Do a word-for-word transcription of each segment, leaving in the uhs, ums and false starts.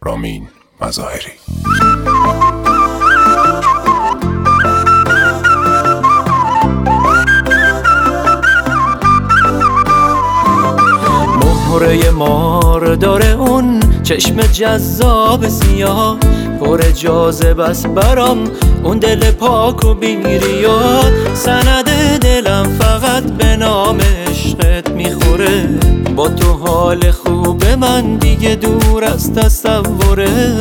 رامین مظاهری. مهره مار داره اون چشم جذاب سیاه، پر جاذبه است برام اون دل پاک و بی‌ریا. سند دلم فقط به نام عشقت میخوره، با تو حال خوب من دیگه دور از تصوره.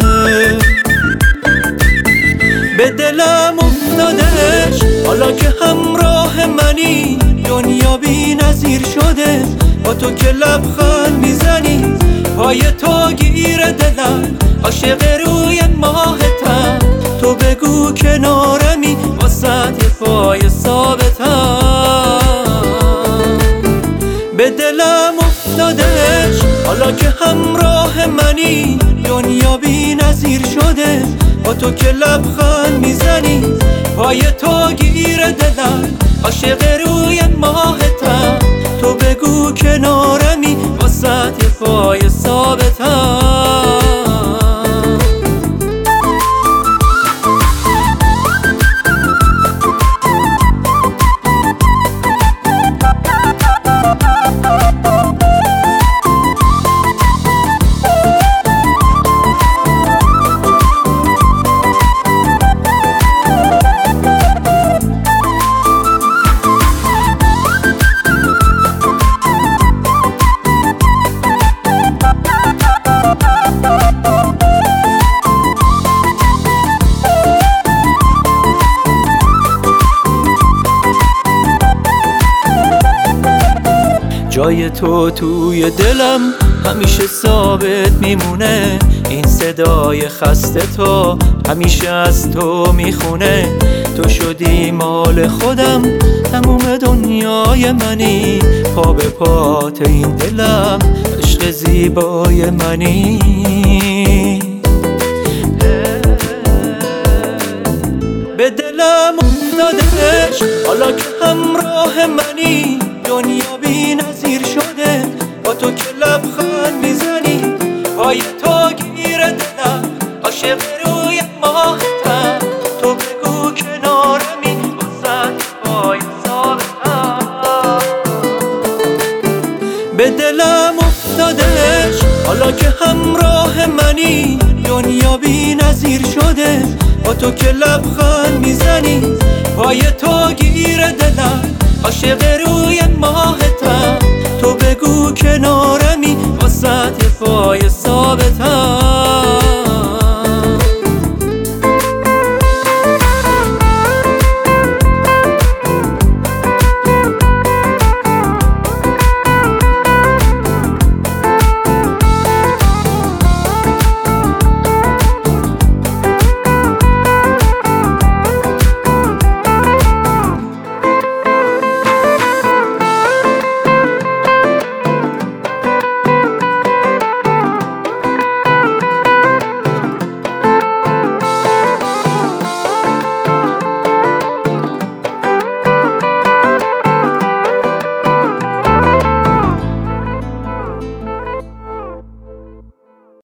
به دلم افتادش حالا که همراه منی، دنیا بی نظیر شده با تو که لبخند میزنی. پای تو گیر دلم عاشق روی ماهتم، تو بگو کنارمی واسه یه پای ثابتم. به دلم افتادش حالا که همراه منی، دنیا بی نظیر شده با تو که لبخند میزنی. پای تو گیر دلم عاشق روی ماهتم، تو بگو کنارمی واسه یه پای ثابتم. جای تو توی دلم همیشه ثابت میمونه، این صدای خسته تو همیشه از تو میخونه. تو شدی مال خودم، تموم دنیای منی، پا به پات این دلم عشق زیبای منی. به دلم افتادش حالا که همراه منی، دنیا بی نظیر شده با تو که لبخند میزنی. پای تو گیر دلم عاشق روی ماهتم، تو بگو کنارمی واسه پای ثابتم. به دلم افتادش حالا که همراه منی، دنیا بی نظیر شده با تو که لبخند میزنی. پای تو گیر دلم عاشق روی ماهتم، تو بگو کنار